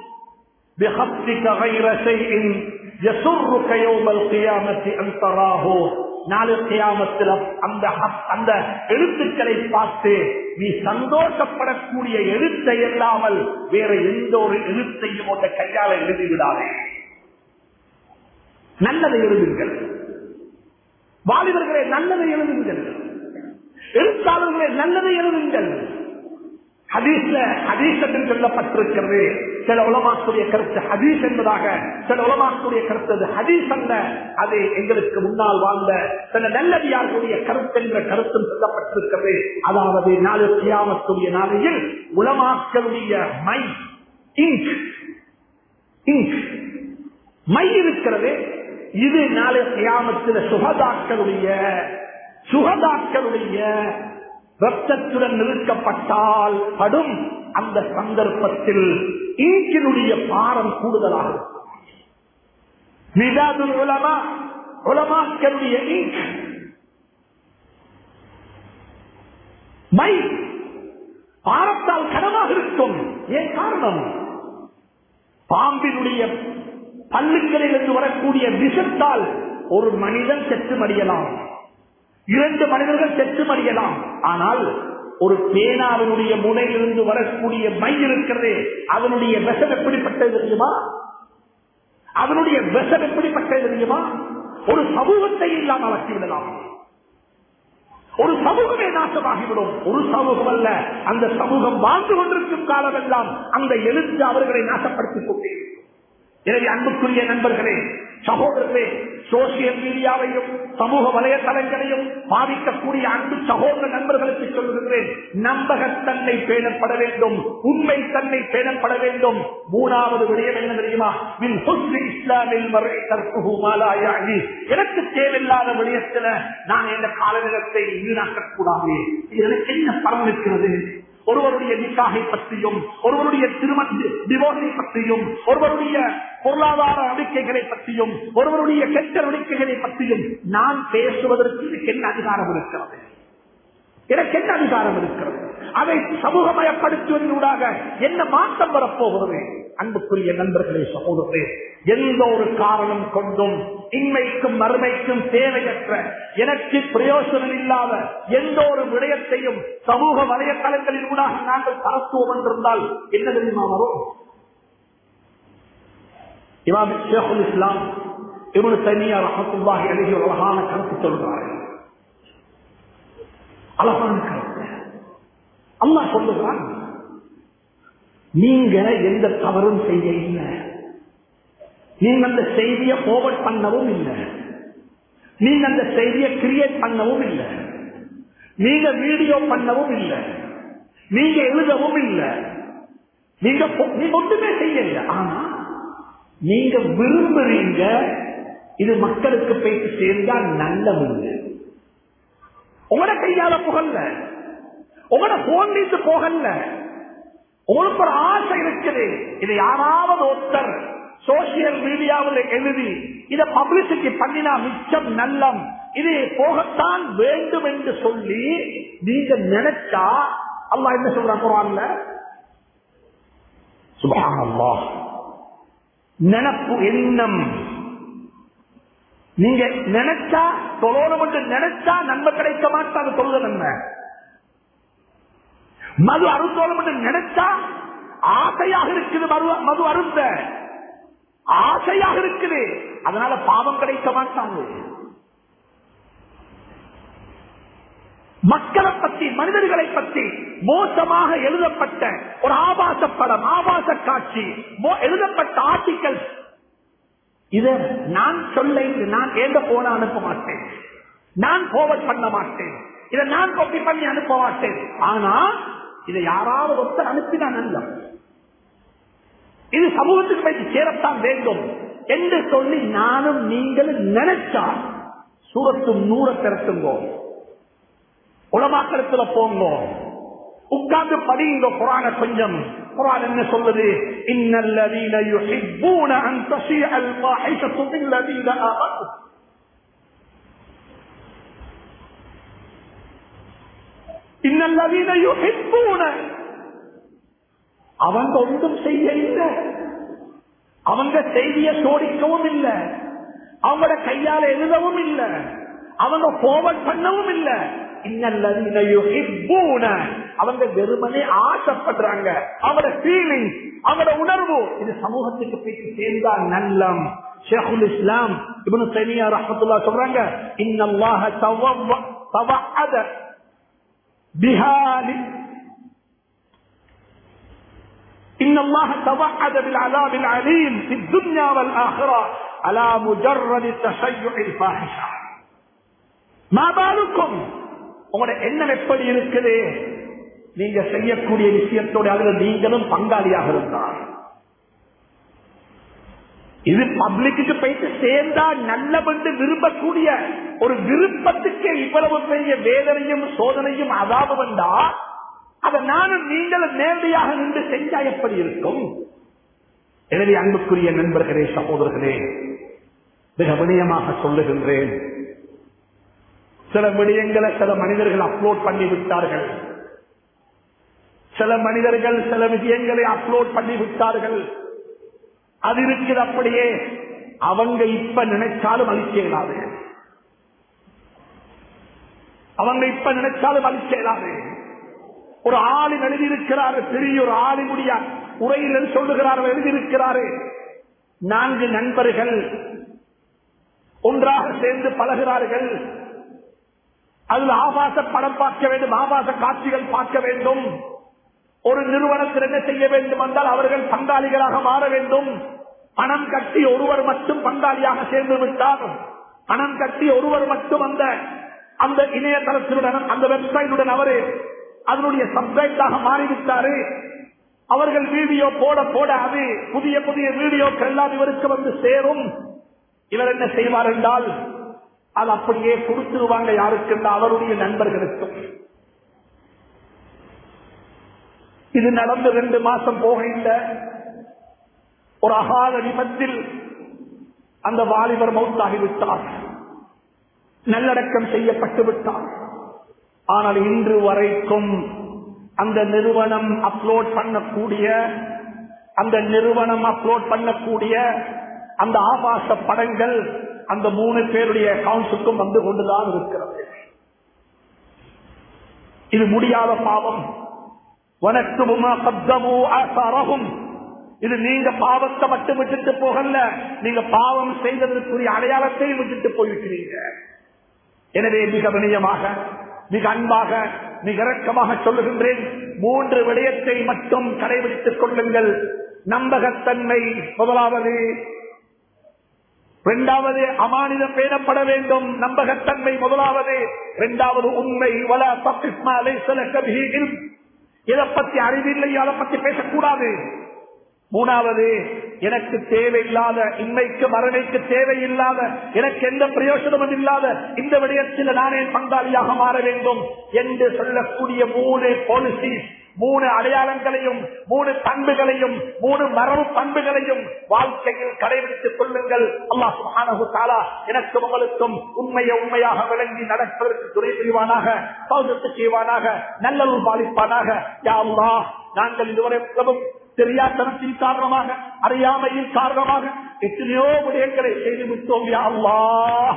S1: நாளை கியாமத்தில் அந்த எழுத்துக்களை பார்த்து நீ சந்தோஷப்படக்கூடிய எழுத்தை இல்லாமல் வேற எந்த ஒரு எழுத்தையும் உங்க கையால எழுதிவிடாதே. நல்லதை எழுதுங்கள் வாலிபர்களே, நல்லதை எழுதுங்கள். எழுத்தாளர்களே, நல்லதை எழுதுங்கள். ஹதீஸ் என்று சொல்லப்பட்டிருக்கிறது. சில உலமாக்களுடைய கருத்து ஹதீஸ் என்பதாக, சில உலமாக்களுடைய கருத்து ஹதீஸ் அல்ல, அது எங்களுக்கு முன்னால் வாழ்ந்த சில நல்லடியார்களுடைய கருத்து என்ற கருத்தும் சொல்லப்பட்டிருக்கிறது. அதாவது நாளை கியாமத்துடைய நாளையில் உலமாக்களுடைய மை இருக்கிறது. இது நாளை கியாமத்தில் சுகதாக்களுடைய ரத்தத்துடன் நிறுத்தப்பட்டால் படும் அந்த சந்தர்ப்பத்தில் இங்கினுடைய பாரம் கூடுதலாக இருக்கும். மிதாதுல் உலமா, உலமாக்களுடைய மை பாரத்தால் கனமாக இருக்கும். ஏன் காரணம்? பாம்பினுடைய பல்லுக்களில் இருந்து வரக்கூடிய விஷத்தால் ஒரு மனிதன் செத்து மடியலாம், 2 மனிதர்கள் செத்து மடியலாம். ஆனால் ஒரு பேனாவினுடைய முனையிலிருந்து வரக்கூடிய மை இருக்கிறதே, அதனுடைய விஷம் எப்படிப்பட்டது தெரியுமா? அதனுடைய விஷம் எப்படிப்பட்டது தெரியுமா? ஒரு சமூகத்தை இல்லாமல் ஆக்கிவிடலாம். ஒரு சமூகமே நாசமாகிவிடும். ஒரு சமூகம் அல்ல, அந்த சமூகம் வாழ்ந்து கொண்டிருக்கும் காலமெல்லாம் அந்த எழுத்து அவர்களை நாசப்படுத்திக் கொண்டே. எனவே அன்புக்குரிய நண்பர்களே, சகோதரர்களே, சோசியல் மீடியாவையும் சமூக வலைதளங்களையும் பாதிக்கக்கூடிய அன்பு சகோதர நண்பர்களுக்கு சொல்லுகிறேன், நம்பகத்தன்மை பேணப்பட வேண்டும், உண்மை தன்மை பேணப்பட வேண்டும். மூணாவது விடயம் என்ன தெரியுமா? எனக்கு தேவையில்லாத விடயத்தில் நான் எந்த காலநிலத்தை வீணாக்கக் கூடாது. எனக்கு என்ன பலம் இருக்கிறது? ஒருவருடைய நிக்காகை பற்றியும், ஒருவருடைய திருமண டிவோர்ஸை பற்றியும், ஒருவருடைய பொருளாதார நம்பிக்கைகளை பற்றியும், ஒருவருடைய கெட்ட நம்பிக்கைகளை பற்றியும் நான் பேசுவதற்கு எனக்கு என்ன அதிகாரம் இருக்கிறது? எனக்கு என்ன அதிகாரம் இருக்கிறது? அதை சமூகமயப்படுத்துவதனூடாக என்ன மாற்றம் வரப்போகிறது? அன்புக்குரிய நண்பர்களே, சகோதரர்களே, எந்த ஒரு காரணம் கொண்டும் இன்மைக்கும் மறுமைக்கும் தேவையற்ற, எனக்கு பிரயோசனம் இல்லாத எந்த ஒரு விடயத்தையும் சமூக வலைதளங்களின் ஊடாக நாங்கள் பரத்துவோம் என்றிருந்தால் என்ன தெரியுமா வரும்? இமாம் ஷேகுல் இஸ்லாம் இப்னு தைமிய்யா ரஹ்மத்துல்லாஹி அலைஹி ஒரு அழகான கருத்து சொல்றார்கள். அழகான கருத்து. அல்லாஹ் சொல்லுகிறான், நீங்க எந்த தவறும் செய்ய இல்லை, நீங்க அந்த செய்தியை ஃபார்வர்ட் பண்ணவும் இல்லை, நீங்க அந்த செய்தியை கிரியேட் பண்ணவும் இல்லை, நீங்க வீடியோ பண்ணவும் இல்லை, நீங்க எழுதவும் இல்லை, நீங்க ஒன்றுமே செய்யல. ஆனா நீங்க விரும்புறீங்க இது மக்களுக்கு போயிட்டு சேர்ந்தா நல்லது. உங்களோட கையால புகழ்ல, உங்களோட போன் வீட்டு போகல, உங்களுக்கு ஒரு ஆசை இருக்குது, இதை யாராவது ஒருத்தர் சோசியல் மீடியாவில் எழுதி இதை பப்ளிசிட்டி பண்ணினா மிச்சம் நல்லம், இது போகத்தான் வேண்டும் என்று சொல்லி நீங்க நினைச்சா அல்லாஹ் என்ன சொல்றான் குர்ஆன்ல? சுப்ஹானல்லாஹ். நினைப்பு எண்ணம், நீங்க நினைச்சா தொழணும் என்று நினைச்சா நன்மை கிடைக்க மாட்டாது. தொழுத நன்மை. மது அருந்தோலம் என்று நினைச்சா ஆசையாக இருக்குது, மது அருந்த ஆசையாக இருக்குது, அதனால பாவம் கிடைக்க மாட்டாங்க. மக்களை பற்றி, மனிதர்களை பற்றி மோசமாக எழுதப்பட்ட ஒரு ஆபாச படம், ஆபாச காட்சி, எழுதப்பட்ட ஆர்டிக்கல், இத நான் சொல்ல, நான் ஏந்த போன அனுப்ப மாட்டேன், நான் ஃபார்வர்ட் பண்ண மாட்டேன், இதை நான் காப்பி பண்ணி அனுப்ப மாட்டேன். ஆனா இதை யாராவது ஒருத்தர் அனுப்பினா நல்ல, இது சமூகத்துக்கு போய் சேரத்தான் வேண்டும் என்று சொல்லி நானும் நீங்களும் நினைச்சா சூரத்து 100 திறத்துங்கோ, உலமாக்களத்துல போங்க, உட்கார்ந்து படிங்க குர்ஆனை கொஞ்சம். குர்ஆன் என்ன சொல்லுது? இன்னல்லதீன யுஹிப்பூன அன் தஸீஅல் ஃபாஹிஷத்து பில்லதீன ஆமனு. இன்னல்லதீன யுஹிப்பூன, அவங்க ஒன்றும் செய்ய இல்லை, அவங்க செய்தியை சோடிக்கவும் இல்லை, அவங்களோட கையால எழுதவும் இல்லை, அவங்க ஃபார்வர்ட் பண்ணவும் இல்லை. இன்னல்லதீன யுஹிப்பூன, அவங்க வெறுமனே ஆசைப்படுறாங்க, அவங்களோட ஃபீலிங், அவங்களோட உணர்வு இது சமூகத்துக்கு போய் சேர்ந்தா நல்லம். ஷேகுல் இஸ்லாம் இப்னு தைமிய்யா ரஹ்மத்துல்லாஹி சொல்றாங்க, இன்னல்லாஹ தவஅத பிஹாலி இன்னல்லாஹ தவஅத பில்அஸாபில் அலீம் ஃபித் துன்யா வல் ஆখিরা அலா முஜர்ரத் தஷய்யுஇல் ஃபாஹிஷா. மா பாலுக்கும், உங்களோட எண்ணம் எப்படி இருக்குது? நீங்க செய்யக்கூடிய விஷயத்தோட அதுல நீங்களும் பங்காளியாக இருந்தால், இது பப்ளிக்கு போயிட்டு சேர்ந்தா நல்லவென்று விரும்பக்கூடிய ஒரு விருப்பத்துக்கு இவ்வளவு பெரிய வேதனையும் சோதனையும் அதாவது வந்தா, அதை நானும் நீங்களும் நேரடியாக நின்று செஞ்சா எப்படி இருக்கும்? எனவே அன்புக்குரிய நண்பர்களே, சகோதரர்களே, மிக வினயமாக சொல்லுகின்றேன், சில விடயங்களை சில மனிதர்கள் அப்லோட் பண்ணி விட்டார்கள், சில மனிதர்கள் சில விஷயங்களை அப்லோட் பண்ணி விட்டார்கள். அது இருக்குது அப்படியே, அவங்க இப்ப நினைச்சாலும் அழிச்சேலாது, அவங்க இப்ப நினைச்சாலும் அழிச்சேலாது. ஒரு ஆளின் எழுதியிருக்கிறார், பெரிய ஒரு ஆளினுடைய உரையில் சொல்லுகிறார், எழுதியிருக்கிறாரு, 4 நண்பர்கள் ஒன்றாக சேர்ந்து பழகிறார்கள். அதில் ஆபாச படம் பார்க்க வேண்டும், ஆபாச காட்சிகள் பார்க்க வேண்டும். ஒரு நிறுவனத்தில் என்ன செய்ய வேண்டும் என்றால் அவர்கள் பங்காளிகளாக மாற வேண்டும். பணம் கட்டி ஒருவர் மட்டும் பங்காளியாக சேர்ந்து விட்டார். பணம் கட்டி ஒருவர் மட்டும் அந்த இணையதளத்தினுடன், அந்த வெப்சைட்டுடன் அவரு அதனுடைய சப்ஸ்கிரைபாக மாறிவிட்டாரு. அவர்கள் வீடியோ போட போட அது புதிய புதிய வீடியோக்கள் எல்லாம் இவருக்கு வந்து சேரும். இவர் என்ன செய்வார் என்றால் அது அப்படியே கொடுத்துருவாங்க. யாருக்கு? அவருடைய நண்பர்களுக்கு. இது நடந்து 2 மாசம் போகின்ற ஒரு அகால விபத்தில் அந்த வாலிபர் மௌத்தாகிவிட்டார், நல்லடக்கம் செய்யப்பட்டு விட்டார். ஆனால் இன்று வரைக்கும் அந்த நிறுவனம் அப்லோட் பண்ணக்கூடிய அந்த ஆபாச படங்கள் அந்த 3 பேருடைய அக்கவுண்ட்ஸுக்கும் வந்து கொண்டுதான் இருக்கிறது. இது முடியாத பாவம். இது நீங்க பாவத்தை மட்டும் விட்டுட்டு போகல, நீங்க பாவம் செய்ததற்குரிய அடையாளத்தையும் விட்டுட்டு போயிருக்கிறீங்க. எனவே மிக வினயமாக, மிக அன்பாக, மிக இரக்கமாக சொல்லுகின்றேன், 3 விடயத்தை மட்டும் கடைபிடித்துக் கொள்ளுங்கள். நம்பகத்தன்மை முதலாவது, 2வது அமானிதம் பேணப்பட வேண்டும். நம்பகத்தன்மை முதலாவது, 2வது உண்மை. இதை பத்தி அறிவில்லை, அதை பத்தி பேசக்கூடாது. 3வது எனக்கு தேவையில்லாத, இன்மைக்கு மறுமைக்கு தேவையில்லாத, எனக்கு எந்த பிரயோஜனமும் இல்லாத இந்த விடயத்தில் நானே பங்காளியாக மாற வேண்டும் என்று சொல்லக்கூடிய 3 பாலிசி, 3 அடையாளங்களையும், 3 பண்புகளையும், 3 மரபு பண்புகளையும் வாழ்க்கையில் கடைபிடித்துக் கொள்ளுங்கள். அல்லாஹ் சுப்ஹானஹு வ தஆலா எனக்கு உங்களுக்கும் உண்மையாக விளங்கி நடப்பதற்கு துணை புரிவானாக, சௌதத்து செய்வானாக, நல்லருள் பாலிப்பானாக. யா அல்லாஹ், நாங்கள் இதுவரை தெரியாதனத்தின் காரணமாக, அறியாமையின் காரணமாக எத்தனையோ விடயங்களை செய்து விட்டோம். யா அல்லாஹ்,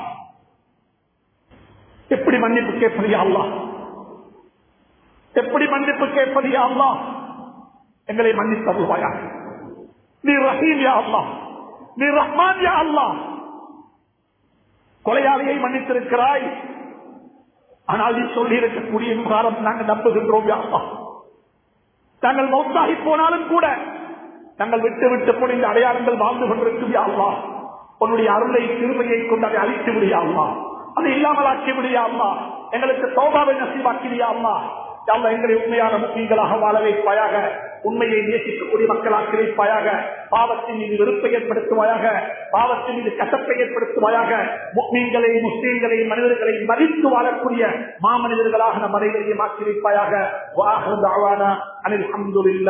S1: எப்படி மன்னிப்பு கேட்பது? யா அல்லாஹ், எப்படி மன்னிப்பு கேட்பது? யா அல்லாஹ், எங்களை மன்னித்தருள்வாயா. நீ ரஹீம் யா அல்லாஹ், நீ ரஹ்மான் யா அல்லாஹ். கொலையாளியை மன்னித்திருக்கிறாய், ஆனால் நீ சொல்லி இருக்கக்கூடிய விவகாரம் நாங்கள் நம்புகின்றோம் யா அல்லாஹ். தாங்கள் மௌத்தாகி போனாலும் கூட நாங்கள் விட்டு விட்டு போன இந்த அடையாளங்கள் வாழ்ந்து கொண்டிருக்கும் யா அல்லாஹ். உன்னுடைய அருளை, கிருபையை கொண்டு அதை அழித்து விடியா அல்லாஹ், அதை இல்லாமல் ஆக்கி விடியா அல்லாஹ். எங்களுக்கு தௌபாவை நசீபாக்கிறியா அல்லாஹ். எங்களை உண்மையான முஸ்லிம்களாக வாழ வைப்பாயாக, உண்மையை நேசிக்கக்கூடிய மக்களாக வைப்பாயாக, பாவத்தின் மீது வெறுப்பை ஏற்படுத்துவாயாக, பாவத்தின் மீது கசப்பை ஏற்படுத்துவாயாக. முஸ்லிம்களை, மனிதர்களை மதித்து வாழக்கூடிய மாமனிதர்களாக நம் அனைவரையும் ஆக்கி வைப்பாயாக.